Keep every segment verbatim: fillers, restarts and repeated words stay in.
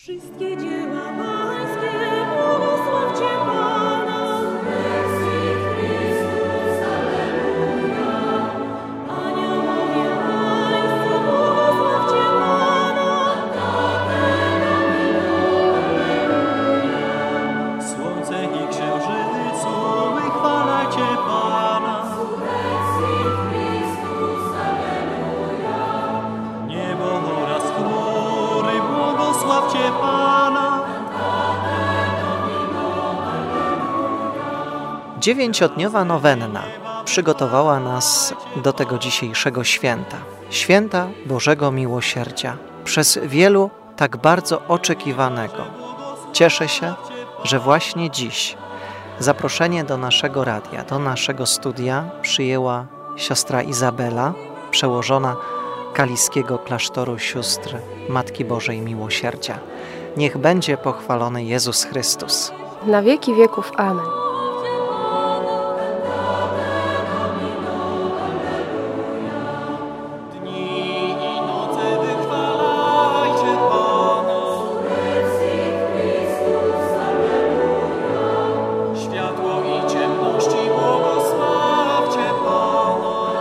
Wszystkie dzieła Pańskie błogosławcie Pana. Chrystus, alleluja. Aniołowie Pańscy błogosławcie Pana. Słońce i księżycu wychwalajcie Pana. Chrystus, alleluja. Niebo oraz chmury błogosławcie Pana. Dziewięciodniowa nowenna przygotowała nas do tego dzisiejszego święta. Święta Bożego Miłosierdzia. Przez wielu tak bardzo oczekiwanego. Cieszę się, że właśnie dziś zaproszenie do naszego radia, do naszego studia przyjęła siostra Izabela, przełożona Kaliskiego Klasztoru Sióstr Matki Bożej Miłosierdzia. Niech będzie pochwalony Jezus Chrystus. Na wieki wieków. Amen. Dni i noce wychwalajcie Pana. Światło i ciemności błogosławcie Pana.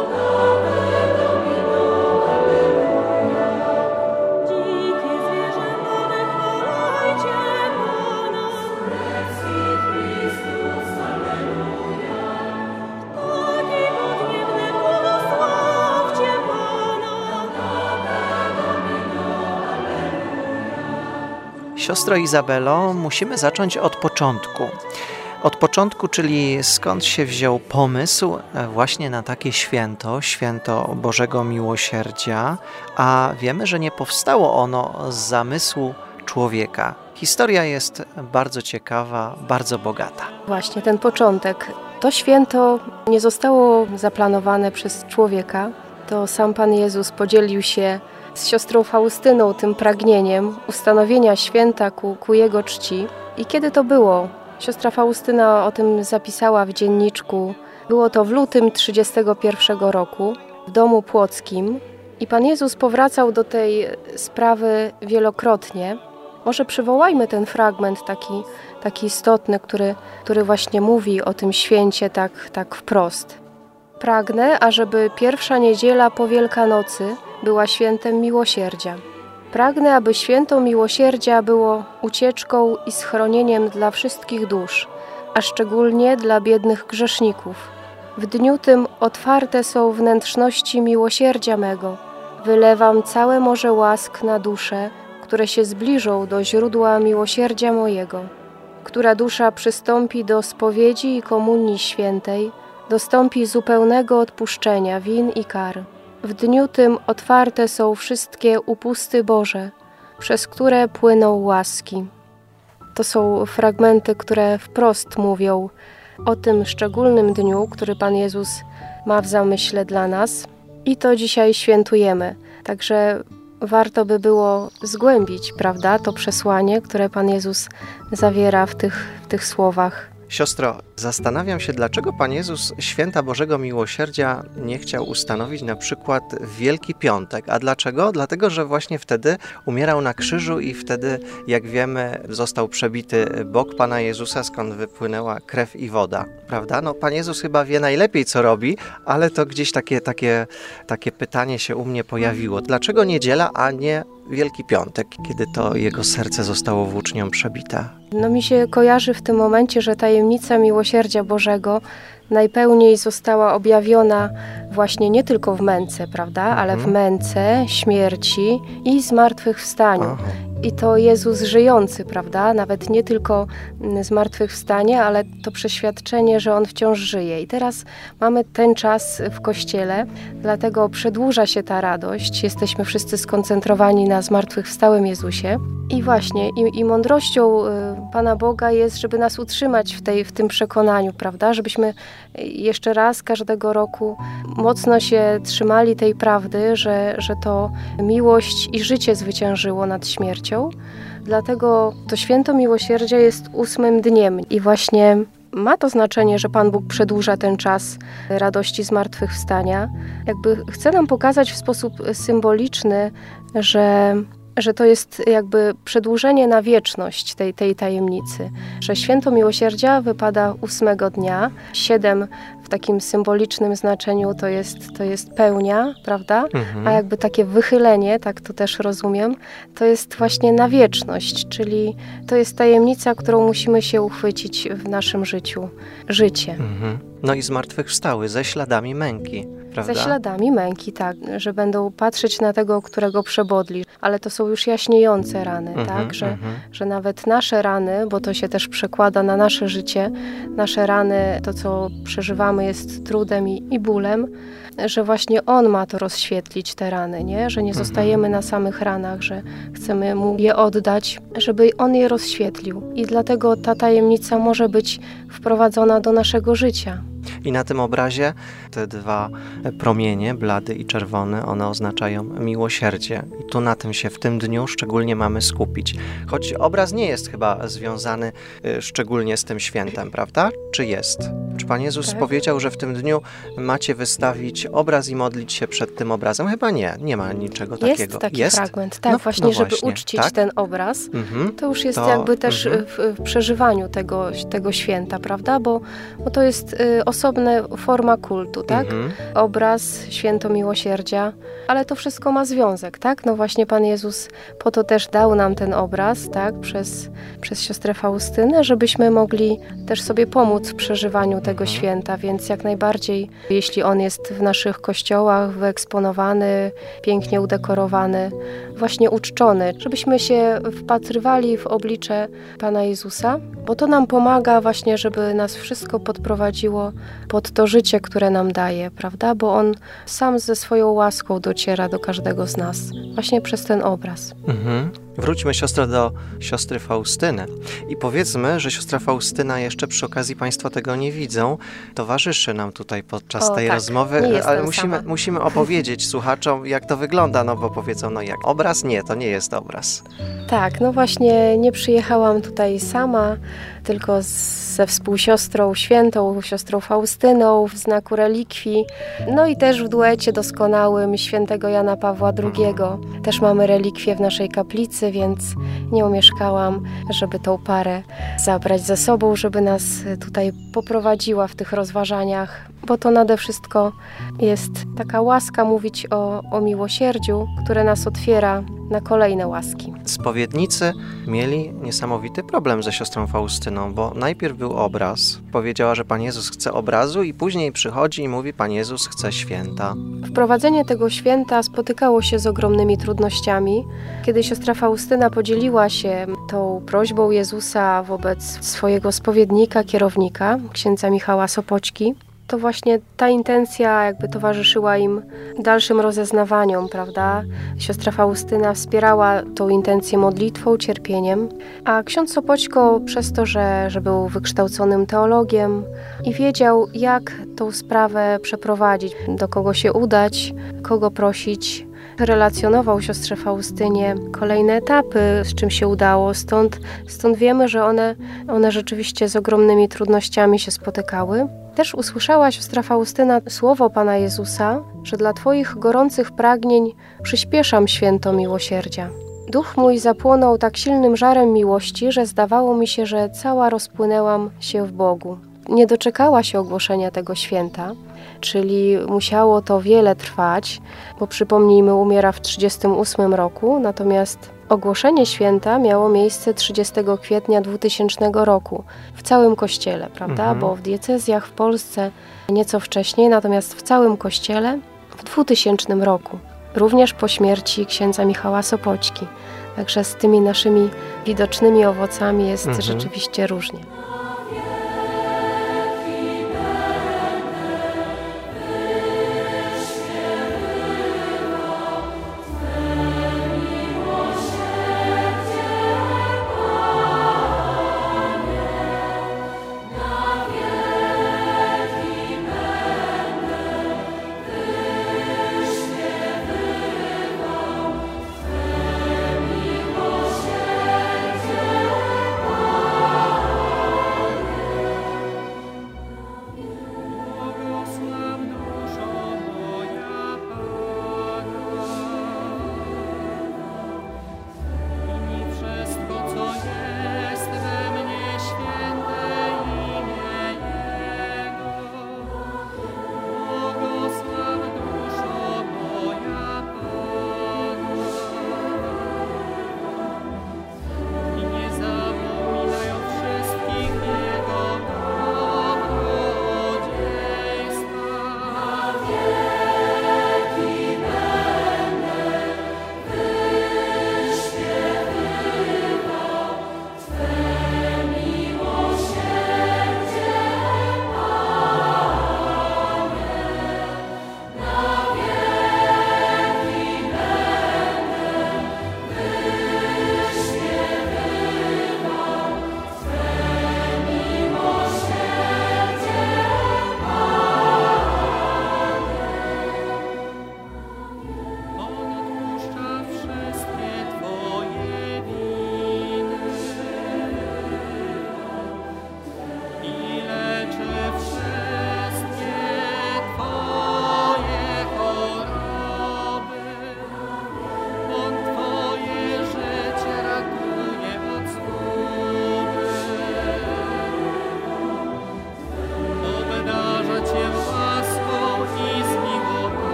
Dzikie zwierzęta wychwalajcie Pana. Chrystus, alleluja. Ptaki podniebne błogosławcie Pana. Siostro Izabelo, musimy zacząć od początku. Od początku, czyli skąd się wziął pomysł właśnie na takie święto, święto Bożego Miłosierdzia, a wiemy, że nie powstało ono z zamysłu człowieka. Historia jest bardzo ciekawa, bardzo bogata. Właśnie ten początek. To święto nie zostało zaplanowane przez człowieka. To sam Pan Jezus podzielił się z siostrą Faustyną tym pragnieniem ustanowienia święta ku, ku Jego czci. I kiedy to było? Siostra Faustyna o tym zapisała w dzienniczku. Było to w lutym trzydziestego pierwszego roku w domu płockim. I Pan Jezus powracał do tej sprawy wielokrotnie. Może przywołajmy ten fragment taki, taki istotny, który, który właśnie mówi o tym święcie tak, tak wprost. Pragnę, ażeby pierwsza niedziela po Wielkanocy była świętem miłosierdzia. Pragnę, aby święto miłosierdzia było ucieczką i schronieniem dla wszystkich dusz, a szczególnie dla biednych grzeszników. W dniu tym otwarte są wnętrzności miłosierdzia mego. Wylewam całe morze łask na dusze, które się zbliżą do źródła miłosierdzia mojego. Która dusza przystąpi do spowiedzi i komunii świętej, dostąpi zupełnego odpuszczenia win i kar. W dniu tym otwarte są wszystkie upusty Boże, przez które płyną łaski. To są fragmenty, które wprost mówią o tym szczególnym dniu, który Pan Jezus ma w zamyśle dla nas i to dzisiaj świętujemy. Także warto by było zgłębić, prawda, to przesłanie, które Pan Jezus zawiera w tych, w tych słowach. Siostro, zastanawiam się, dlaczego Pan Jezus święta Bożego Miłosierdzia nie chciał ustanowić na przykład w Wielki Piątek. A dlaczego? Dlatego, że właśnie wtedy umierał na krzyżu i wtedy, jak wiemy, został przebity bok Pana Jezusa, skąd wypłynęła krew i woda, prawda? No, Pan Jezus chyba wie najlepiej, co robi, ale to gdzieś takie, takie, takie pytanie się u mnie pojawiło. Dlaczego niedziela, a nie Wielki Piątek, kiedy to jego serce zostało włócznią przebite? No mi się kojarzy w tym momencie, że tajemnica miłosierdzia Bożego najpełniej została objawiona właśnie nie tylko w męce, prawda, ale w męce, śmierci i zmartwychwstaniu. Aha. I to Jezus żyjący, prawda, nawet nie tylko zmartwychwstanie, ale to przeświadczenie, że On wciąż żyje. I teraz mamy ten czas w Kościele, dlatego przedłuża się ta radość. Jesteśmy wszyscy skoncentrowani na zmartwychwstałym Jezusie. I właśnie, i, i mądrością y, Pana Boga jest, żeby nas utrzymać w, tej, w tym przekonaniu, prawda, żebyśmy jeszcze raz każdego roku mocno się trzymali tej prawdy, że, że to miłość i życie zwyciężyło nad śmiercią. Dlatego to święto miłosierdzia jest ósmym dniem i właśnie ma to znaczenie, że Pan Bóg przedłuża ten czas radości zmartwychwstania. Jakby chce nam pokazać w sposób symboliczny, że że to jest jakby przedłużenie na wieczność tej, tej tajemnicy, że święto miłosierdzia wypada ósmego dnia, siedem w takim symbolicznym znaczeniu to jest, to jest pełnia, prawda? Mhm. A jakby takie wychylenie, tak to też rozumiem, to jest właśnie na wieczność, czyli to jest tajemnica, którą musimy się uchwycić w naszym życiu. Życie. Mhm. No i zmartwychwstały ze śladami męki, prawda? Ze śladami męki, tak, że będą patrzeć na tego, którego przebodli, ale to są już jaśniejące rany, Mhm, tak, że, mhm. że nawet nasze rany, bo to się też przekłada na nasze życie, nasze rany, to co przeżywamy jest trudem i, i bólem, że właśnie On ma to rozświetlić, te rany, nie? Że nie zostajemy na samych ranach, że chcemy Mu je oddać, żeby On je rozświetlił. I dlatego ta tajemnica może być wprowadzona do naszego życia. I na tym obrazie te dwa promienie, blady i czerwony, one oznaczają miłosierdzie. I tu na tym się w tym dniu szczególnie mamy skupić. Choć obraz nie jest chyba związany y, szczególnie z tym świętem, prawda? Czy jest? Czy Pan Jezus Tak. powiedział, że w tym dniu macie wystawić obraz i modlić się przed tym obrazem? Chyba nie, nie ma niczego takiego. Jest taki jest? fragment, tak, No, właśnie, no żeby właśnie, uczcić tak? ten obraz. Mhm. To już jest To, jakby też mhm. w, w przeżywaniu tego, tego święta, prawda? Bo, bo to jest y, osobna forma kultu, tak? Mhm. Obraz, święto miłosierdzia, ale to wszystko ma związek, tak? No właśnie Pan Jezus po to też dał nam ten obraz, tak? Przez, przez siostrę Faustynę, żebyśmy mogli też sobie pomóc w przeżywaniu tego Mhm. święta, więc jak najbardziej, jeśli on jest w naszych kościołach wyeksponowany, pięknie udekorowany, właśnie uczczony, żebyśmy się wpatrywali w oblicze Pana Jezusa, bo to nam pomaga właśnie, żeby nas wszystko podprowadziło pod to życie, które nam daje, prawda? Bo On sam ze swoją łaską dociera do każdego z nas, właśnie przez ten obraz. Mhm. Wróćmy, siostro, do siostry Faustyny i powiedzmy, że siostra Faustyna jeszcze przy okazji, Państwo tego nie widzą, towarzyszy nam tutaj podczas O, tej tak, rozmowy, nie jestem ale musimy, sama. musimy opowiedzieć słuchaczom, jak to wygląda, no bo powiedzą, no jak, obraz? Nie, to nie jest obraz. Tak, no właśnie nie przyjechałam tutaj sama, tylko z, ze współsiostrą świętą, siostrą Faustyną w znaku relikwii, no i też w duecie doskonałym świętego Jana Pawła drugiego. Też mamy relikwie w naszej kaplicy, więc nie omieszkałam, żeby tą parę zabrać ze sobą, żeby nas tutaj poprowadziła w tych rozważaniach, bo to nade wszystko jest taka łaska mówić o, o miłosierdziu, które nas otwiera na kolejne łaski. Spowiednicy mieli niesamowity problem ze siostrą Faustyną, bo najpierw był obraz, powiedziała, że Pan Jezus chce obrazu i później przychodzi i mówi, Pan Jezus chce święta. Wprowadzenie tego święta spotykało się z ogromnymi trudnościami. Kiedy siostra Faustyna podzieliła się tą prośbą Jezusa wobec swojego spowiednika, kierownika, księdza Michała Sopoćki, to właśnie ta intencja jakby towarzyszyła im dalszym rozeznawaniom, prawda? Siostra Faustyna wspierała tą intencję modlitwą, cierpieniem, a ksiądz Sopoćko przez to, że, że był wykształconym teologiem i wiedział, jak tą sprawę przeprowadzić, do kogo się udać, kogo prosić, relacjonował siostrze Faustynie kolejne etapy, z czym się udało. Stąd, stąd wiemy, że one, one rzeczywiście z ogromnymi trudnościami się spotykały. Też usłyszała siostra Faustyna słowo Pana Jezusa, że dla Twoich gorących pragnień przyspieszam święto miłosierdzia. Duch mój zapłonął tak silnym żarem miłości, że zdawało mi się, że cała rozpłynęłam się w Bogu. Nie doczekała się ogłoszenia tego święta, czyli musiało to wiele trwać, bo przypomnijmy, umiera w trzydziestym ósmym roku, natomiast ogłoszenie święta miało miejsce trzydziestego kwietnia dwutysięcznego roku w całym kościele, prawda? Mhm. Bo w diecezjach w Polsce nieco wcześniej, natomiast w całym kościele w dwutysięcznym roku, również po śmierci księdza Michała Sopoćki. Także z tymi naszymi widocznymi owocami jest Mhm. rzeczywiście różnie.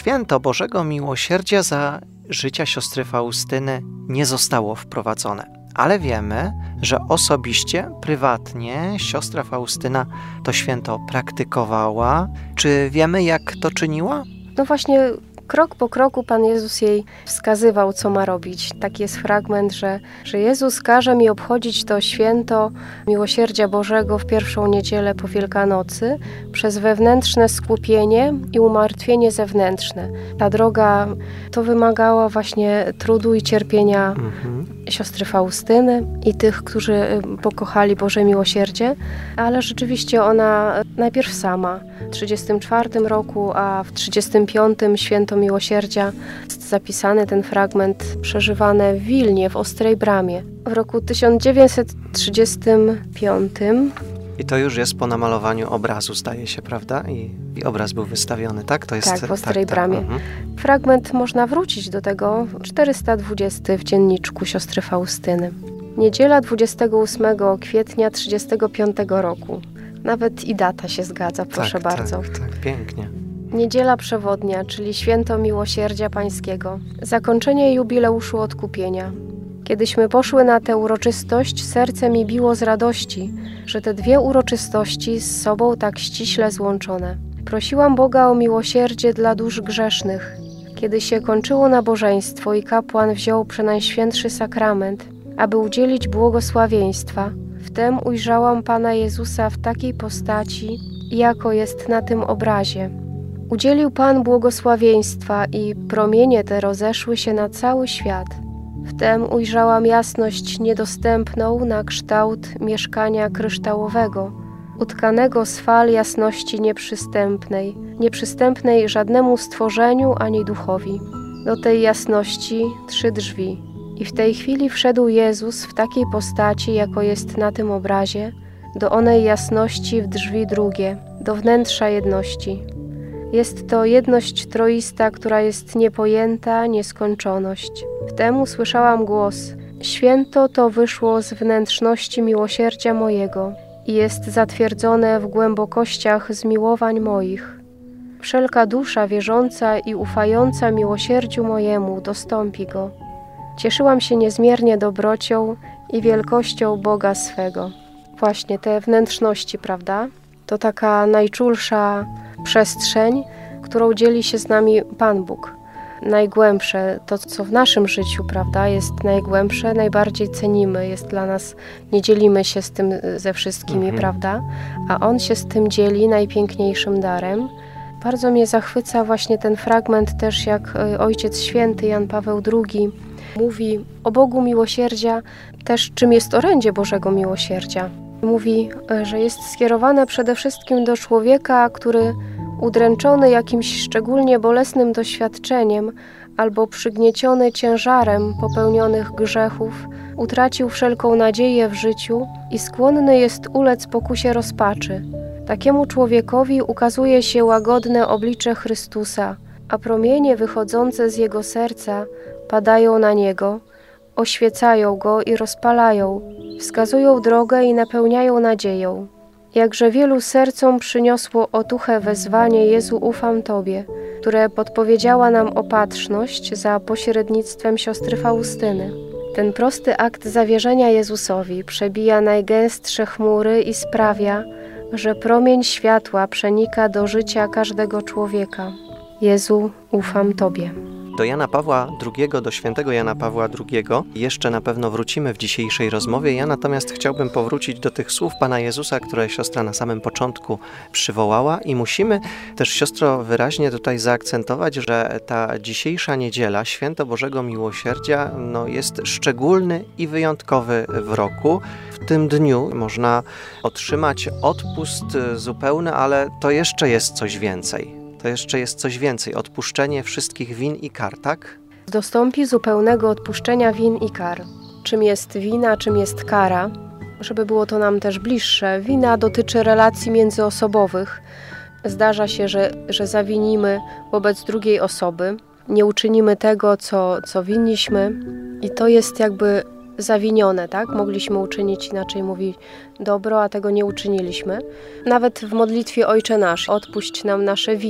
święto Bożego Miłosierdzia za życia siostry Faustyny nie zostało wprowadzone. Ale wiemy, że osobiście, prywatnie siostra Faustyna to święto praktykowała. Czy wiemy, jak to czyniła? No właśnie, krok po kroku Pan Jezus jej wskazywał, co ma robić. Taki jest fragment, że, że Jezus każe mi obchodzić to święto Miłosierdzia Bożego w pierwszą niedzielę po Wielkanocy przez wewnętrzne skupienie i umartwienie zewnętrzne. Ta droga to wymagała właśnie trudu i cierpienia mhm. siostry Faustyny i tych, którzy pokochali Boże Miłosierdzie, ale rzeczywiście ona najpierw sama w trzydziestym czwartym roku, a w trzydziestym piątym święto Miłosierdzia jest zapisany ten fragment przeżywany w Wilnie, w Ostrej Bramie. W roku tysiąc dziewięćset trzydziestym piątym. I to już jest po namalowaniu obrazu, zdaje się, prawda? I, i obraz był wystawiony, tak? To jest, tak, w Ostrej tak, Bramie. Tak, mhm. Fragment można wrócić do tego, czterysta dwudziesty w dzienniczku siostry Faustyny. Niedziela dwudziestego ósmego kwietnia trzydziestego piątego roku. Nawet i data się zgadza, proszę tak, bardzo. Tak, tak, pięknie. Niedziela Przewodnia, czyli Święto Miłosierdzia Pańskiego. Zakończenie jubileuszu odkupienia. Kiedyśmy poszły na tę uroczystość, serce mi biło z radości, że te dwie uroczystości z sobą tak ściśle złączone. Prosiłam Boga o miłosierdzie dla dusz grzesznych. Kiedy się kończyło nabożeństwo i kapłan wziął przenajświętszy sakrament, aby udzielić błogosławieństwa, wtem ujrzałam Pana Jezusa w takiej postaci, jako jest na tym obrazie. Udzielił Pan błogosławieństwa i promienie te rozeszły się na cały świat. Wtem ujrzałam jasność niedostępną na kształt mieszkania kryształowego, utkanego z fal jasności nieprzystępnej, nieprzystępnej żadnemu stworzeniu ani duchowi. Do tej jasności trzy drzwi. I w tej chwili wszedł Jezus w takiej postaci, jako jest na tym obrazie, do onej jasności w drzwi drugie, do wnętrza jedności. Jest to jedność troista, która jest niepojęta, nieskończoność. Wtem usłyszałam głos: święto to wyszło z wnętrzności miłosierdzia mojego i jest zatwierdzone w głębokościach zmiłowań moich. Wszelka dusza wierząca i ufająca miłosierdziu mojemu dostąpi go. Cieszyłam się niezmiernie dobrocią i wielkością Boga swego. Właśnie te wnętrzności, prawda? To taka najczulsza przestrzeń, którą dzieli się z nami Pan Bóg. Najgłębsze, to co w naszym życiu, prawda, jest najgłębsze, najbardziej cenimy, jest dla nas, nie dzielimy się z tym ze wszystkimi, mhm. prawda, a On się z tym dzieli najpiękniejszym darem. Bardzo mnie zachwyca właśnie ten fragment też, jak Ojciec Święty Jan Paweł drugi mówi o Bogu miłosierdzia, też czym jest orędzie Bożego Miłosierdzia. Mówi, że jest skierowane przede wszystkim do człowieka, który udręczony jakimś szczególnie bolesnym doświadczeniem albo przygnieciony ciężarem popełnionych grzechów, utracił wszelką nadzieję w życiu i skłonny jest ulec pokusie rozpaczy. Takiemu człowiekowi ukazuje się łagodne oblicze Chrystusa, a promienie wychodzące z jego serca padają na niego, oświecają go i rozpalają, wskazują drogę i napełniają nadzieją. Jakże wielu sercom przyniosło otuchę wezwanie Jezu, ufam Tobie, które podpowiedziała nam opatrzność za pośrednictwem siostry Faustyny. Ten prosty akt zawierzenia Jezusowi przebija najgęstsze chmury i sprawia, że promień światła przenika do życia każdego człowieka. Jezu, ufam Tobie. Do Jana Pawła drugiego, do świętego Jana Pawła drugiego jeszcze na pewno wrócimy w dzisiejszej rozmowie. Ja natomiast chciałbym powrócić do tych słów Pana Jezusa, które siostra na samym początku przywołała i musimy też, siostro, wyraźnie tutaj zaakcentować, że ta dzisiejsza niedziela, Święto Bożego Miłosierdzia, no, jest szczególny i wyjątkowy w roku. W tym dniu można otrzymać odpust zupełny, ale to jeszcze jest coś więcej. To jeszcze jest coś więcej. Odpuszczenie wszystkich win i kar, tak? Dostąpi zupełnego odpuszczenia win i kar. Czym jest wina, czym jest kara? Żeby było to nam też bliższe. Wina dotyczy relacji międzyosobowych. Zdarza się, że, że zawinimy wobec drugiej osoby. Nie uczynimy tego, co, co winniśmy. I to jest jakby zawinione, tak? Mogliśmy uczynić, inaczej mówi dobro, a tego nie uczyniliśmy. Nawet w modlitwie Ojcze Nasz, odpuść nam nasze winy.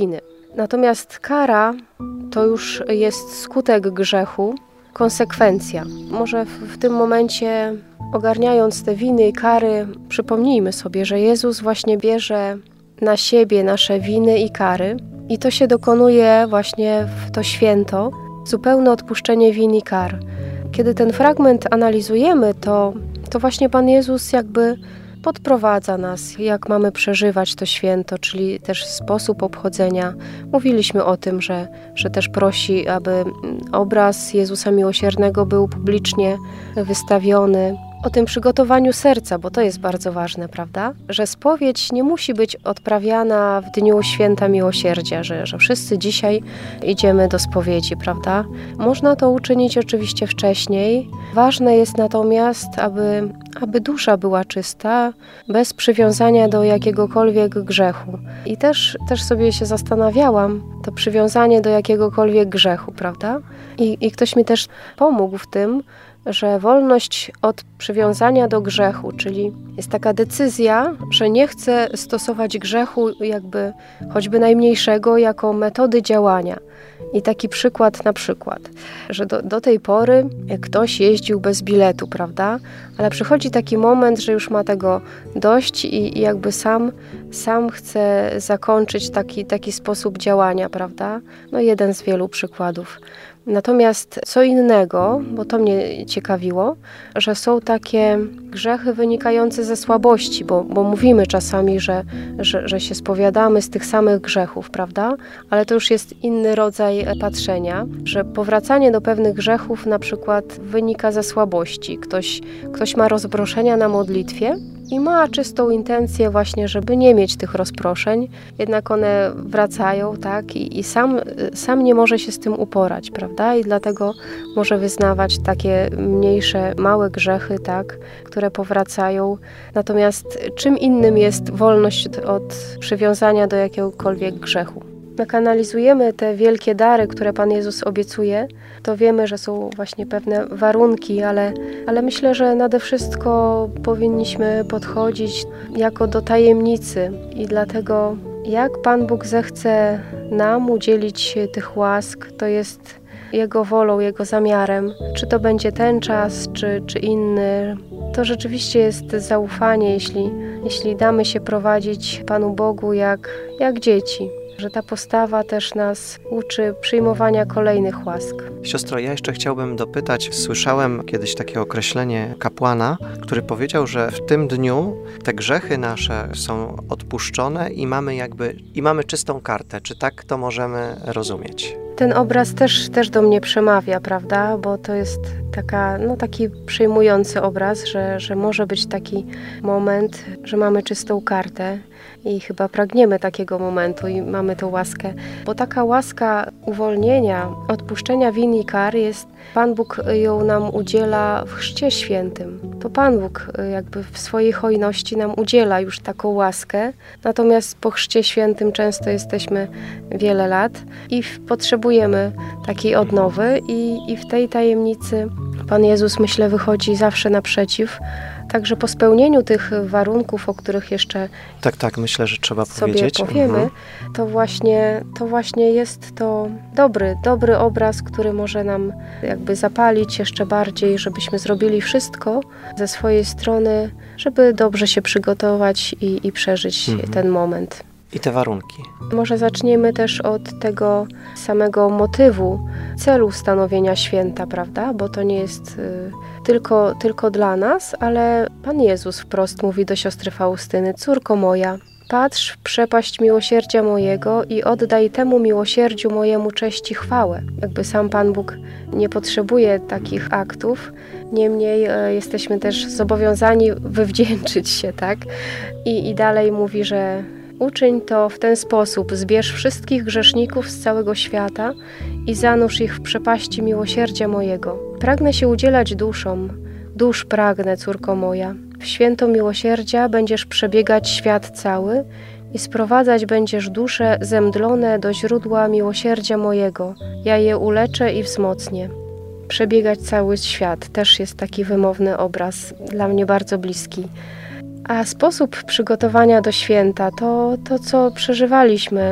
Natomiast kara to już jest skutek grzechu, konsekwencja. Może w, w tym momencie, ogarniając te winy i kary, przypomnijmy sobie, że Jezus właśnie bierze na siebie nasze winy i kary i to się dokonuje właśnie w to święto, zupełne odpuszczenie win i kar. Kiedy ten fragment analizujemy, to, to właśnie Pan Jezus jakby podprowadza nas, jak mamy przeżywać to święto, czyli też sposób obchodzenia. Mówiliśmy o tym, że, że też prosi, aby obraz Jezusa Miłosiernego był publicznie wystawiony. O tym przygotowaniu serca, bo to jest bardzo ważne, prawda? Że spowiedź nie musi być odprawiana w dniu Święta Miłosierdzia, że, że wszyscy dzisiaj idziemy do spowiedzi, prawda? Można to uczynić oczywiście wcześniej. Ważne jest natomiast, aby, aby dusza była czysta, bez przywiązania do jakiegokolwiek grzechu. I też, też sobie się zastanawiałam, to przywiązanie do jakiegokolwiek grzechu, prawda? I, i ktoś mi też pomógł w tym, że wolność od przywiązania do grzechu, czyli jest taka decyzja, że nie chcę stosować grzechu jakby choćby najmniejszego jako metody działania. I taki przykład na przykład, że do, do tej pory ktoś jeździł bez biletu, prawda? Ale przychodzi taki moment, że już ma tego dość i, i jakby sam, sam chce zakończyć taki, taki sposób działania, prawda? No jeden z wielu przykładów. Natomiast co innego, bo to mnie ciekawiło, że są takie grzechy wynikające ze słabości, bo, bo mówimy czasami, że, że, że się spowiadamy z tych samych grzechów, prawda? Ale to już jest inny rodzaj patrzenia, że powracanie do pewnych grzechów na przykład wynika ze słabości. Ktoś, ktoś ma rozproszenia na modlitwie i ma czystą intencję właśnie, żeby nie mieć tych rozproszeń, jednak one wracają, tak? I, i sam, sam nie może się z tym uporać, prawda? I dlatego może wyznawać takie mniejsze, małe grzechy, tak? Które powracają. Natomiast czym innym jest wolność od, od przywiązania do jakiegokolwiek grzechu. Jak analizujemy te wielkie dary, które Pan Jezus obiecuje, to wiemy, że są właśnie pewne warunki, ale, ale myślę, że nade wszystko powinniśmy podchodzić jako do tajemnicy i dlatego jak Pan Bóg zechce nam udzielić tych łask, to jest Jego wolą, Jego zamiarem. Czy to będzie ten czas, czy, czy inny, to rzeczywiście jest zaufanie, jeśli, jeśli damy się prowadzić Panu Bogu jak, jak dzieci. Że ta postawa też nas uczy przyjmowania kolejnych łask. Siostro, ja jeszcze chciałbym dopytać, słyszałem kiedyś takie określenie kapłana, który powiedział, że w tym dniu te grzechy nasze są odpuszczone i mamy jakby, i mamy czystą kartę. Czy tak to możemy rozumieć? Ten obraz też, też do mnie przemawia, prawda? Bo to jest taka, no, taki przejmujący obraz, że, że może być taki moment, że mamy czystą kartę i chyba pragniemy takiego momentu i mamy tę łaskę. Bo taka łaska uwolnienia, odpuszczenia win i kar jest, Pan Bóg ją nam udziela w Chrzcie Świętym. To Pan Bóg jakby w swojej hojności nam udziela już taką łaskę, natomiast po Chrzcie Świętym często jesteśmy wiele lat i potrzebujemy takiej odnowy i, i w tej tajemnicy Pan Jezus, myślę, wychodzi zawsze naprzeciw. Także po spełnieniu tych warunków, o których jeszcze tak, tak, myślę, że trzeba sobie powiedzieć. powiemy, Mhm. to właśnie, to właśnie jest to dobry, dobry obraz, który może nam jakby zapalić jeszcze bardziej, żebyśmy zrobili wszystko ze swojej strony, żeby dobrze się przygotować i, i przeżyć Mhm. ten moment. I te warunki. Może zaczniemy też od tego samego motywu, celu stanowienia święta, prawda? Bo to nie jest y, tylko, tylko dla nas, ale Pan Jezus wprost mówi do siostry Faustyny: córko moja, patrz w przepaść miłosierdzia mojego i oddaj temu miłosierdziu mojemu cześć i chwałę. Jakby sam Pan Bóg nie potrzebuje takich aktów, niemniej y, jesteśmy też zobowiązani wywdzięczyć się, tak? I, i dalej mówi, że uczyń to w ten sposób, zbierz wszystkich grzeszników z całego świata i zanurz ich w przepaści miłosierdzia mojego. Pragnę się udzielać duszom, dusz pragnę, córko moja. W święto miłosierdzia będziesz przebiegać świat cały i sprowadzać będziesz dusze zemdlone do źródła miłosierdzia mojego. Ja je uleczę i wzmocnię. Przebiegać cały świat też jest taki wymowny obraz, dla mnie bardzo bliski. A sposób przygotowania do święta to, to co przeżywaliśmy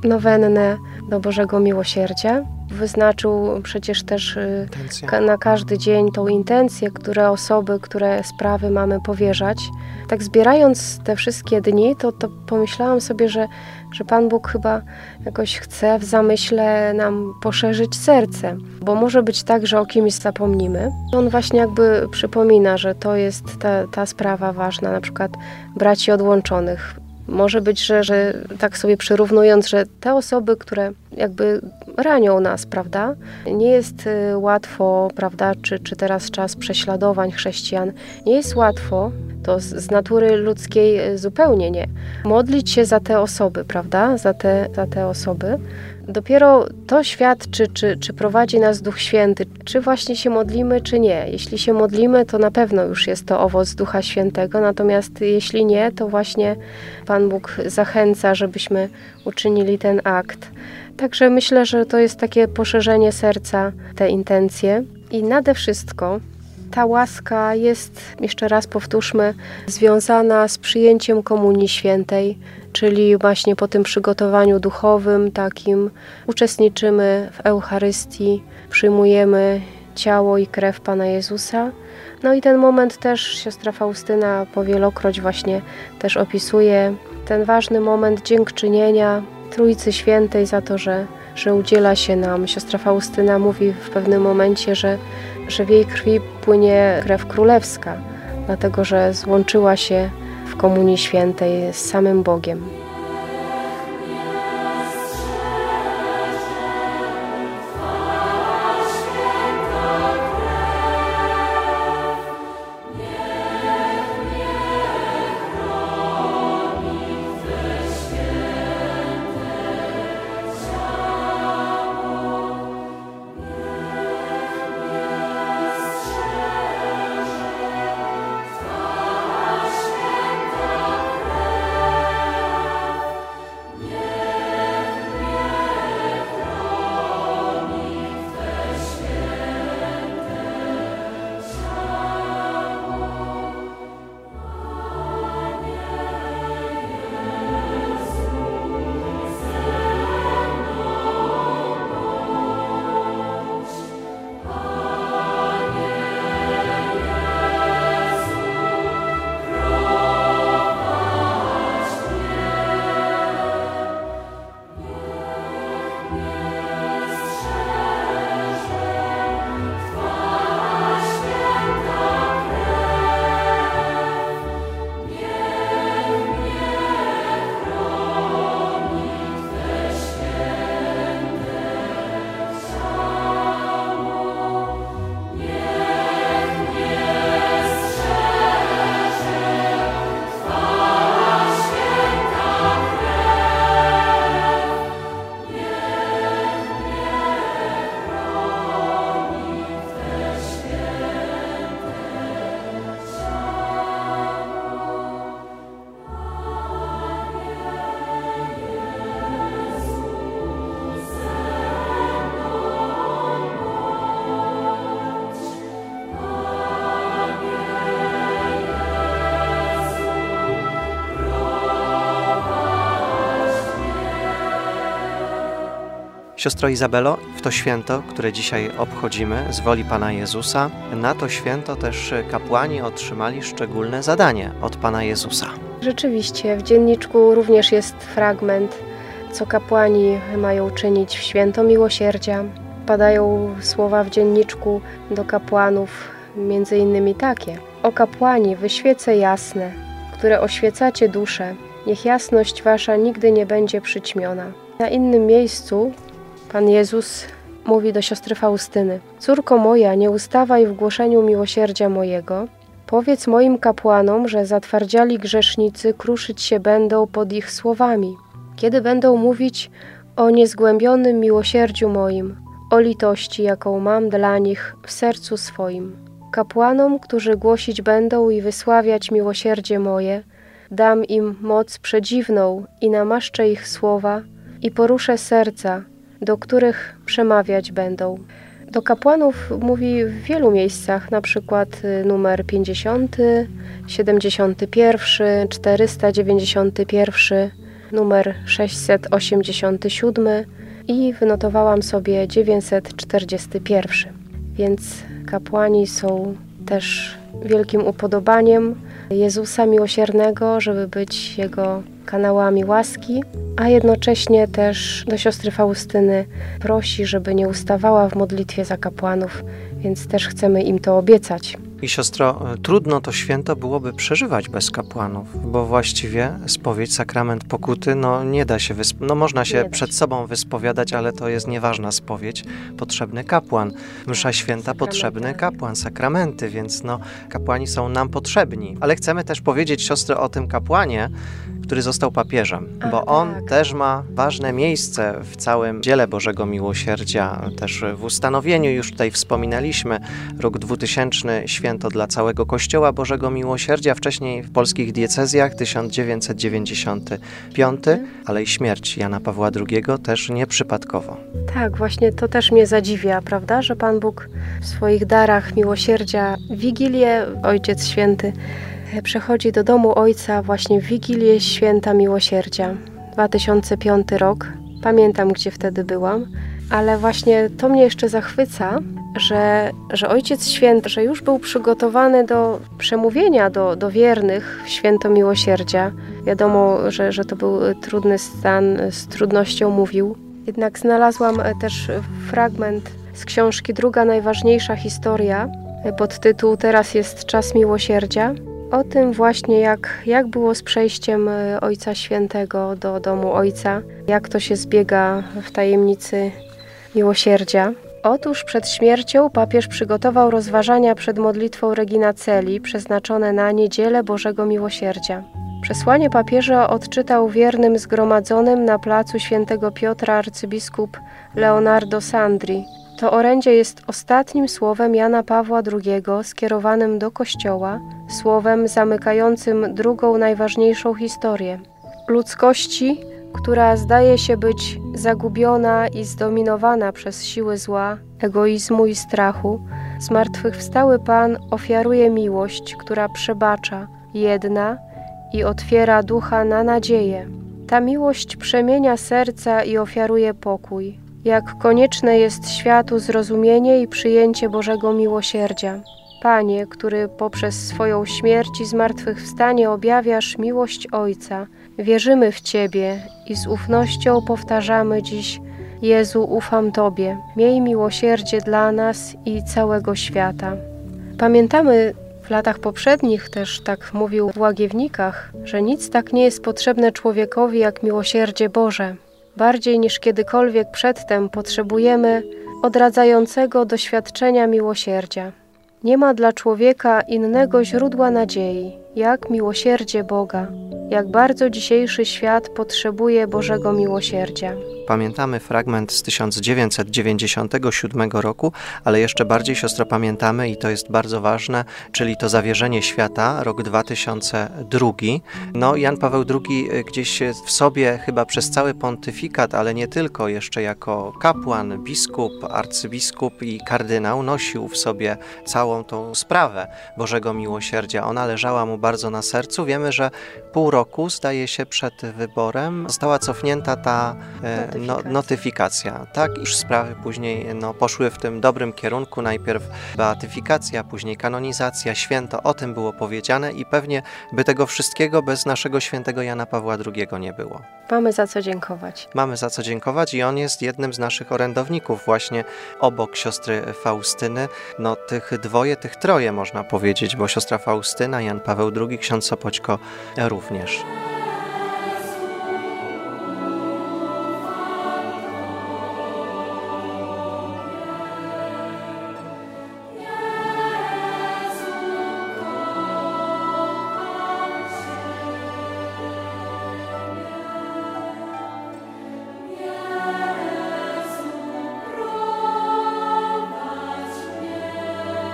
nowennę do Bożego Miłosierdzia. Wyznaczył przecież też y, Intencja. ka- na każdy dzień tą intencję, które osoby, które sprawy mamy powierzać. Tak zbierając te wszystkie dni, to, to pomyślałam sobie, że, że Pan Bóg chyba jakoś chce w zamyśle nam poszerzyć serce, bo może być tak, że o kimś zapomnimy. On właśnie jakby przypomina, że to jest ta, ta sprawa ważna, na przykład braci odłączonych. Może być, że, że tak sobie przyrównując, że te osoby, które jakby ranią nas, prawda? Nie jest y, łatwo, prawda, czy, czy teraz czas prześladowań chrześcijan, nie jest łatwo, to z, z natury ludzkiej y, zupełnie nie, modlić się za te osoby, prawda? Za te, za te osoby. Dopiero to świadczy, czy, czy prowadzi nas Duch Święty, czy właśnie się modlimy, czy nie. Jeśli się modlimy, to na pewno już jest to owoc Ducha Świętego, natomiast jeśli nie, to właśnie Pan Bóg zachęca, żebyśmy uczynili ten akt. Także myślę, że to jest takie poszerzenie serca, te intencje. I nade wszystko ta łaska jest, jeszcze raz powtórzmy, związana z przyjęciem Komunii Świętej, czyli właśnie po tym przygotowaniu duchowym takim uczestniczymy w Eucharystii, przyjmujemy ciało i krew Pana Jezusa. No i ten moment też siostra Faustyna powielokroć właśnie też opisuje, ten ważny moment dziękczynienia Trójcy Świętej za to, że, że udziela się nam. Siostra Faustyna mówi w pewnym momencie, że, że w jej krwi płynie krew królewska, dlatego że złączyła się w Komunii Świętej z samym Bogiem. Siostro Izabelo, w to święto, które dzisiaj obchodzimy z woli Pana Jezusa, na to święto też kapłani otrzymali szczególne zadanie od Pana Jezusa. Rzeczywiście, w dzienniczku również jest fragment, co kapłani mają czynić w święto miłosierdzia. Padają słowa w dzienniczku do kapłanów, między innymi takie. O kapłani, wy świece jasne, które oświecacie duszę, niech jasność wasza nigdy nie będzie przyćmiona. Na innym miejscu Pan Jezus mówi do siostry Faustyny: córko moja, nie ustawaj w głoszeniu miłosierdzia mojego. Powiedz moim kapłanom, że zatwardziali grzesznicy kruszyć się będą pod ich słowami, kiedy będą mówić o niezgłębionym miłosierdziu moim, o litości, jaką mam dla nich w sercu swoim. Kapłanom, którzy głosić będą i wysławiać miłosierdzie moje, dam im moc przedziwną i namaszczę ich słowa i poruszę serca, do których przemawiać będą. Do kapłanów mówi w wielu miejscach, na przykład numer pięćdziesiąty, siedemdziesiąty pierwszy, czterysta dziewięćdziesiąty pierwszy. numer sześćset osiemdziesiąty siódmy i wynotowałam sobie dziewięćset czterdziesty pierwszy. Więc kapłani są też wielkim upodobaniem Jezusa Miłosiernego, żeby być Jego kanałami łaski, a jednocześnie też do siostry Faustyny prosi, żeby nie ustawała w modlitwie za kapłanów, więc też chcemy im to obiecać. I siostro, trudno to święto byłoby przeżywać bez kapłanów, bo właściwie spowiedź, sakrament pokuty, no nie da się, wysp- no można się przed się. sobą wyspowiadać, ale to jest nieważna spowiedź, potrzebny kapłan. Msza święta, potrzebny kapłan, sakramenty, więc no kapłani są nam potrzebni. Ale chcemy też powiedzieć, siostro, o tym kapłanie, który został papieżem, A, bo on tak. też ma ważne miejsce w całym dziele Bożego Miłosierdzia, też w ustanowieniu, już tutaj wspominaliśmy, rok dwutysięczny, święto dla całego Kościoła Bożego Miłosierdzia, wcześniej w polskich diecezjach tysiąc dziewięćset dziewięćdziesiąty piąty, ale i śmierć Jana Pawła drugiego też nieprzypadkowo. Tak, właśnie to też mnie zadziwia, prawda, że Pan Bóg w swoich darach miłosierdzia w Wigilię, Ojciec Święty, przechodzi do domu Ojca właśnie w Wigilię Święta Miłosierdzia. dwa tysiące piąty rok. Pamiętam, gdzie wtedy byłam, ale właśnie to mnie jeszcze zachwyca, że, że Ojciec Święty, że już był przygotowany do przemówienia do, do wiernych w Święto Miłosierdzia. Wiadomo, że, że to był trudny stan, z trudnością mówił. Jednak znalazłam też fragment z książki Druga najważniejsza historia pod tytuł Teraz jest czas miłosierdzia. O tym właśnie, jak, jak było z przejściem Ojca Świętego do domu Ojca, jak to się zbiega w tajemnicy miłosierdzia. Otóż przed śmiercią papież przygotował rozważania przed modlitwą Regina Coeli przeznaczone na Niedzielę Bożego Miłosierdzia. Przesłanie papieża odczytał wiernym zgromadzonym na placu Świętego Piotra arcybiskup Leonardo Sandri. To orędzie jest ostatnim słowem Jana Pawła drugiego skierowanym do Kościoła, słowem zamykającym drugą najważniejszą historię ludzkości, która zdaje się być zagubiona i zdominowana przez siły zła, egoizmu i strachu. Zmartwychwstały Pan ofiaruje miłość, która przebacza, jedna i otwiera ducha na nadzieję. Ta miłość przemienia serca i ofiaruje pokój. Jak konieczne jest światu zrozumienie i przyjęcie Bożego miłosierdzia. Panie, który poprzez swoją śmierć i zmartwychwstanie objawiasz miłość Ojca, wierzymy w Ciebie i z ufnością powtarzamy dziś: Jezu, ufam Tobie, miej miłosierdzie dla nas i całego świata. Pamiętamy w latach poprzednich, też tak mówił w Łagiewnikach, że nic tak nie jest potrzebne człowiekowi jak miłosierdzie Boże. Bardziej niż kiedykolwiek przedtem potrzebujemy odradzającego doświadczenia miłosierdzia. Nie ma dla człowieka innego źródła nadziei, jak miłosierdzie Boga. Jak bardzo dzisiejszy świat potrzebuje Bożego miłosierdzia. Pamiętamy fragment z tysiąc dziewięćset dziewięćdziesiątego siódmego roku, ale jeszcze bardziej, siostro, pamiętamy, i to jest bardzo ważne, czyli to zawierzenie świata, rok dwa tysiące drugi. No, Jan Paweł drugi gdzieś w sobie chyba przez cały pontyfikat, ale nie tylko, jeszcze jako kapłan, biskup, arcybiskup i kardynał nosił w sobie całą tą sprawę Bożego Miłosierdzia. Ona leżała mu bardzo na sercu. Wiemy, że pół roku, zdaje się, przed wyborem została cofnięta ta e, no, notyfikacja. Tak, iż sprawy później no, poszły w tym dobrym kierunku. Najpierw beatyfikacja, później kanonizacja, święto. O tym było powiedziane i pewnie by tego wszystkiego bez naszego świętego Jana Pawła drugiego nie było. Mamy za co dziękować. Mamy za co dziękować i on jest jednym z naszych orędowników właśnie obok siostry Faustyny. No tych dwoje, tych troje można powiedzieć, bo siostra Faustyna, Jan Paweł drugi, ksiądz Sopoćko również.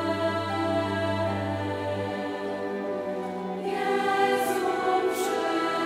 Jezu,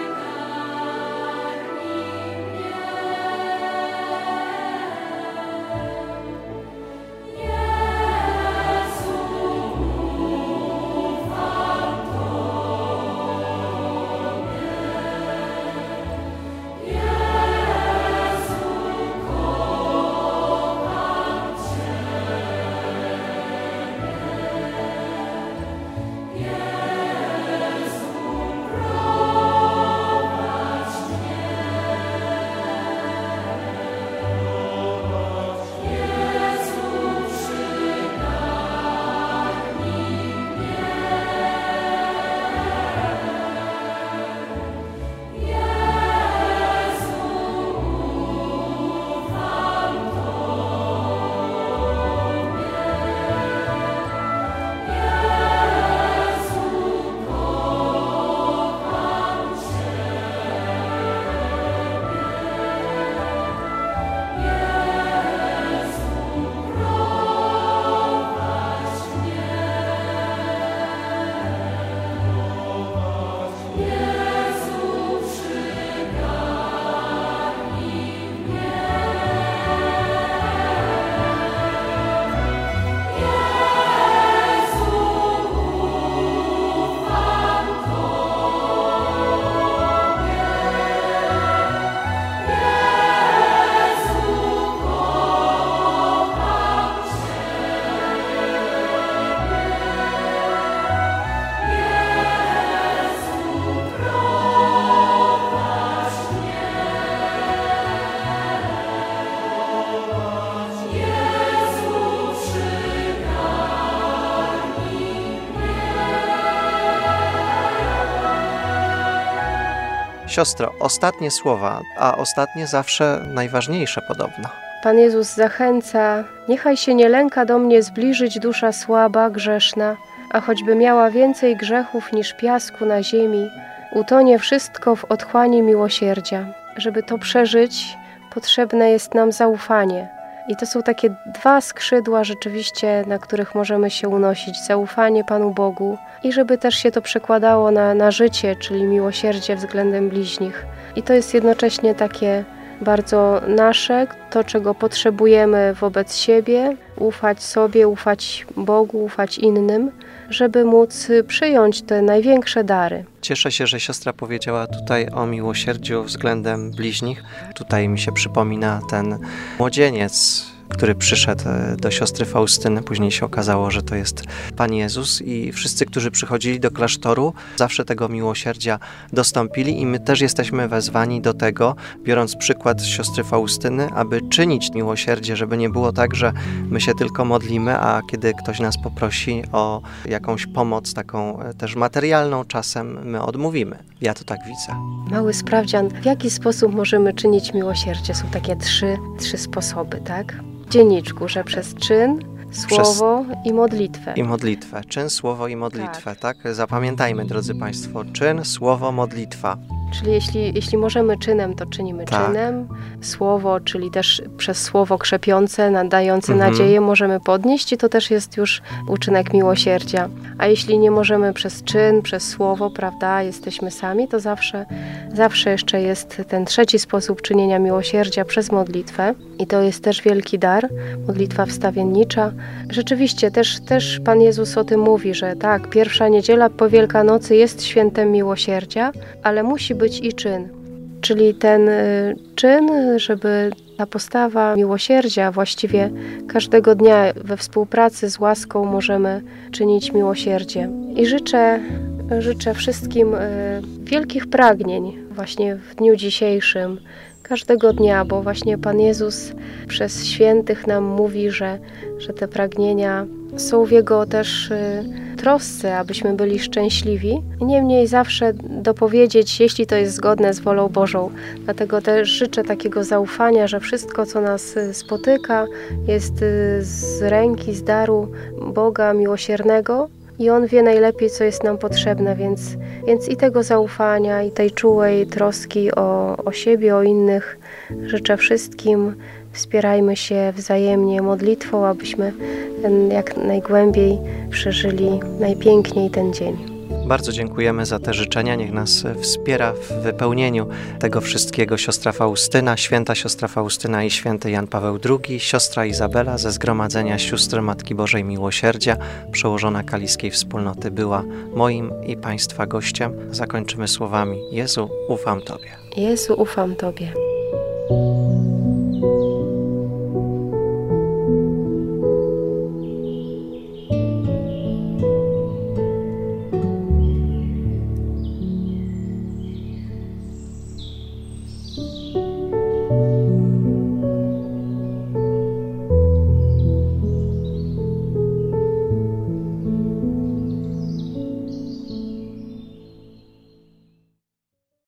Siostro, ostatnie słowa, a ostatnie zawsze najważniejsze podobno. Pan Jezus zachęca: niechaj się nie lęka do mnie zbliżyć dusza słaba, grzeszna, a choćby miała więcej grzechów niż piasku na ziemi, utonie wszystko w otchłani miłosierdzia. Żeby to przeżyć, potrzebne jest nam zaufanie. I to są takie dwa skrzydła rzeczywiście, na których możemy się unosić. Zaufanie Panu Bogu i żeby też się to przekładało na, na życie, czyli miłosierdzie względem bliźnich. I to jest jednocześnie takie bardzo nasze, to czego potrzebujemy wobec siebie, ufać sobie, ufać Bogu, ufać innym, żeby móc przyjąć te największe dary. Cieszę się, że siostra powiedziała tutaj o miłosierdziu względem bliźnich. Tutaj mi się przypomina ten młodzieniec, który przyszedł do siostry Faustyny. Później się okazało, że to jest Pan Jezus i wszyscy, którzy przychodzili do klasztoru, zawsze tego miłosierdzia dostąpili i my też jesteśmy wezwani do tego, biorąc przykład z siostry Faustyny, aby czynić miłosierdzie, żeby nie było tak, że my się tylko modlimy, a kiedy ktoś nas poprosi o jakąś pomoc, taką też materialną, czasem my odmówimy. Ja to tak widzę. Mały sprawdzian, w jaki sposób możemy czynić miłosierdzie? Są takie trzy, trzy sposoby, tak? W dzienniczku, że przez czyn, słowo przez... i modlitwę. I modlitwę. Czyn, słowo i modlitwę, tak? tak? Zapamiętajmy, drodzy Państwo, czyn, słowo, modlitwa. Czyli jeśli, jeśli możemy czynem, to czynimy tak. czynem. Słowo, czyli też przez słowo krzepiące, nadające mhm. nadzieję możemy podnieść i to też jest już uczynek miłosierdzia. A jeśli nie możemy przez czyn, przez słowo, prawda, jesteśmy sami, to zawsze, zawsze jeszcze jest ten trzeci sposób czynienia miłosierdzia przez modlitwę. I to jest też wielki dar, modlitwa wstawiennicza. Rzeczywiście też, też Pan Jezus o tym mówi, że tak, pierwsza niedziela po Wielkanocy jest świętem miłosierdzia, ale musi być i czyn. Czyli ten y, czyn, żeby ta postawa miłosierdzia właściwie każdego dnia we współpracy z łaską możemy czynić miłosierdzie. I życzę, życzę wszystkim y, wielkich pragnień właśnie w dniu dzisiejszym, każdego dnia, bo właśnie Pan Jezus przez świętych nam mówi, że, że te pragnienia są w Jego też y, trosce, abyśmy byli szczęśliwi. Niemniej zawsze dopowiedzieć, jeśli to jest zgodne z wolą Bożą. Dlatego też życzę takiego zaufania, że wszystko, co nas spotyka, jest y, z ręki, z daru Boga miłosiernego i On wie najlepiej, co jest nam potrzebne, więc, więc i tego zaufania, i tej czułej troski o, o siebie, o innych życzę wszystkim. Wspierajmy się wzajemnie modlitwą, abyśmy ten jak najgłębiej przeżyli najpiękniej ten dzień. Bardzo dziękujemy za te życzenia. Niech nas wspiera w wypełnieniu tego wszystkiego siostra Faustyna, święta siostra Faustyna i święty Jan Paweł drugi, siostra Izabela ze Zgromadzenia Sióstr Matki Bożej Miłosierdzia, przełożona Kaliskiej Wspólnoty, była moim i Państwa gościem. Zakończymy słowami: Jezu, ufam Tobie. Jezu, ufam Tobie.